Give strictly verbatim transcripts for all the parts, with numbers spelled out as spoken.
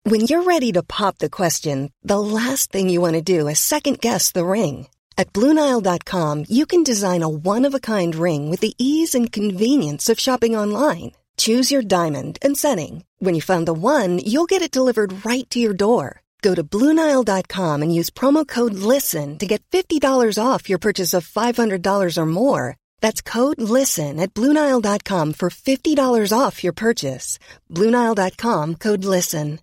When you're ready to pop the question, the last thing you want to do is second-guess the ring. At Blue Nile dot com, you can design a one-of-a-kind ring with the ease and convenience of shopping online. Choose your diamond and setting. When you find the one, you'll get it delivered right to your door. Go to Blue Nile dot com and use promo code LISTEN to get fifty dollars off your purchase of five hundred dollars or more. That's code LISTEN at Blue Nile dot com for fifty dollars off your purchase. Blue Nile dot com, code LISTEN.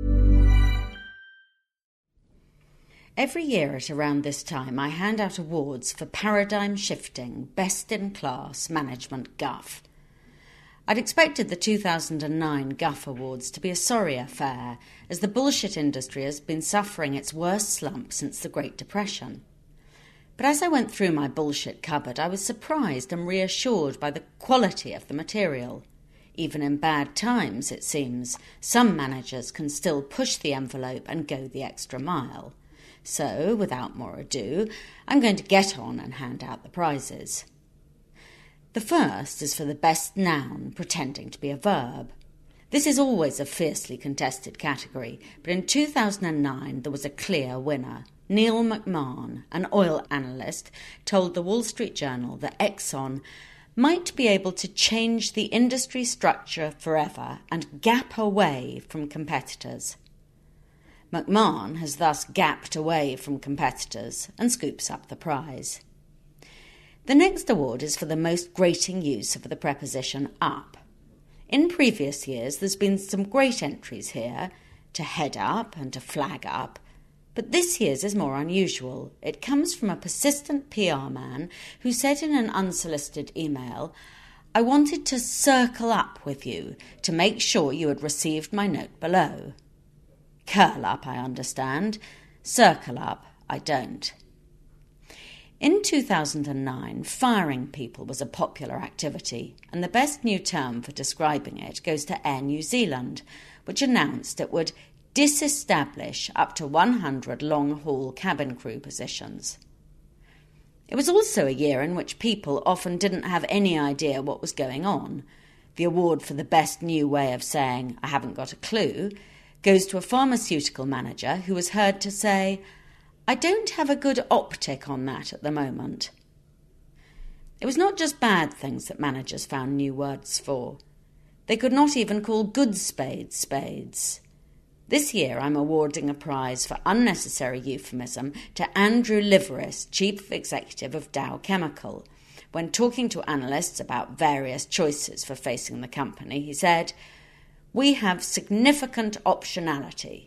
Every year at around this time, I hand out awards for paradigm-shifting, best-in-class management guff. I'd expected the two thousand nine Guff Awards to be a sorry affair, as the bullshit industry has been suffering its worst slump since the Great Depression. But as I went through my bullshit cupboard, I was surprised and reassured by the quality of the material. Even in bad times, it seems, some managers can still push the envelope and go the extra mile. So, without more ado, I'm going to get on and hand out the prizes. The first is for the best noun pretending to be a verb. This is always a fiercely contested category, but in two thousand nine there was a clear winner. Neil McMahon, an oil analyst, told the Wall Street Journal that Exxon might be able to change the industry structure forever and gap away from competitors. McMahon has thus gapped away from competitors and scoops up the prize. The next award is for the most grating use of the preposition up. In previous years, there's been some great entries here, to head up and to flag up, but this year's is more unusual. It comes from a persistent P R man who said in an unsolicited email, "I wanted to circle up with you to make sure you had received my note below." Curl up, I understand. Circle up, I don't. In two thousand nine, firing people was a popular activity, and the best new term for describing it goes to Air New Zealand, which announced it would disestablish up to one hundred long-haul cabin crew positions. It was also a year in which people often didn't have any idea what was going on. The award for the best new way of saying, "I haven't got a clue," goes to a pharmaceutical manager who was heard to say, "I don't have a good optic on that at the moment." It was not just bad things that managers found new words for. They could not even call good spades spades. This year I'm awarding a prize for unnecessary euphemism to Andrew Liveris, Chief Executive of Dow Chemical. When talking to analysts about various choices for facing the company, he said, "We have significant optionality."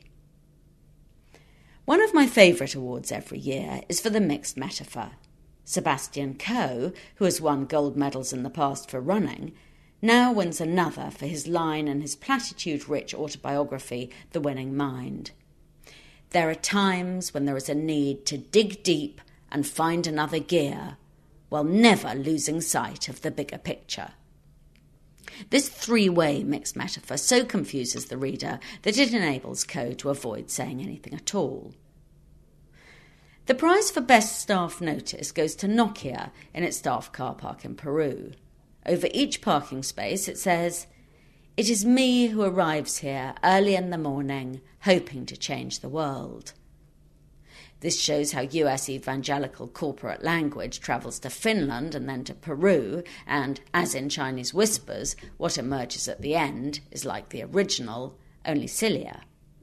One of my favourite awards every year is for the mixed metaphor. Sebastian Coe, who has won gold medals in the past for running, now wins another for his line in his platitude-rich autobiography, The Winning Mind. There are times when there is a need to dig deep and find another gear, while never losing sight of the bigger picture. This three-way mixed metaphor so confuses the reader that it enables Coe to avoid saying anything at all. The prize for Best Staff Notice goes to Nokia in its staff car park in Peru. Over each parking space it says, "It is me who arrives here early in the morning, hoping to change the world." This shows how U S evangelical corporate language travels to Finland and then to Peru, and, as in Chinese Whispers, what emerges at the end is like the original, only sillier.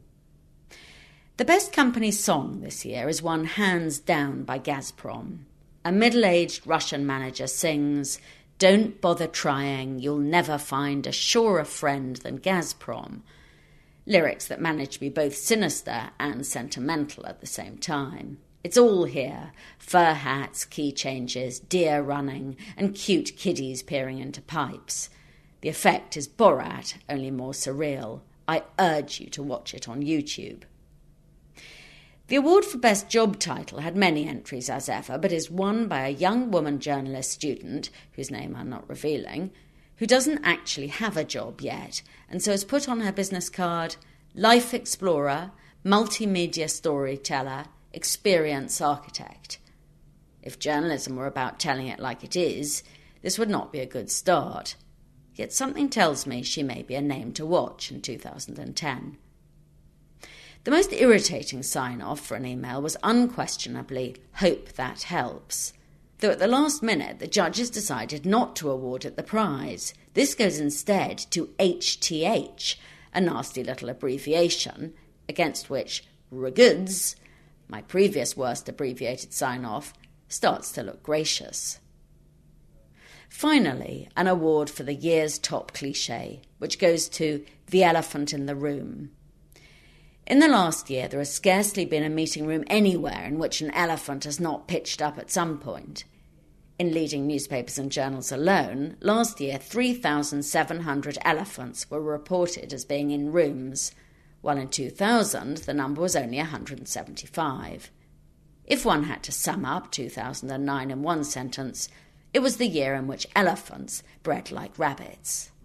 The best company song this year is one hands down by Gazprom. A middle-aged Russian manager sings, "Don't bother trying, you'll never find a surer friend than Gazprom." Lyrics that manage to be both sinister and sentimental at the same time. It's all here. Fur hats, key changes, deer running, and cute kiddies peering into pipes. The effect is Borat, only more surreal. I urge you to watch it on YouTube. The award for Best Job Title had many entries as ever, but is won by a young woman journalist student, whose name I'm not revealing, who doesn't actually have a job yet, and so has put on her business card, Life Explorer, Multimedia Storyteller, Experience Architect. If journalism were about telling it like it is, this would not be a good start. Yet something tells me she may be a name to watch in two thousand ten. The most irritating sign-off for an email was unquestionably, "Hope that helps." Though at the last minute the judges decided not to award it the prize. This goes instead to H T H, a nasty little abbreviation, against which regards, my previous worst abbreviated sign-off, starts to look gracious. Finally, an award for the year's top cliché, which goes to The Elephant in the Room. In the last year, there has scarcely been a meeting room anywhere in which an elephant has not pitched up at some point. In leading newspapers and journals alone, last year three thousand seven hundred elephants were reported as being in rooms, while in two thousand the number was only one hundred seventy-five. If one had to sum up two thousand nine in one sentence, it was the year in which elephants bred like rabbits.